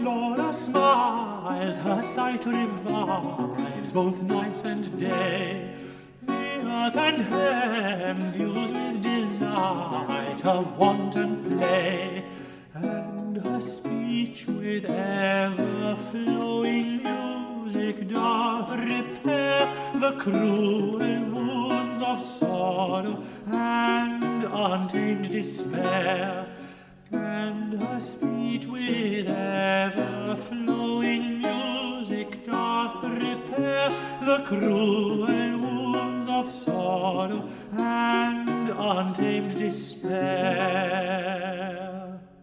Laura smiles, her sight revives both night and day. The earth and heaven views with delight her wanton play, and her speech with ever-flowing music doth repair the cruel wounds of sorrow and untamed despair. And her speech with ever-flowing music doth repair the cruel wounds of sorrow and untamed despair.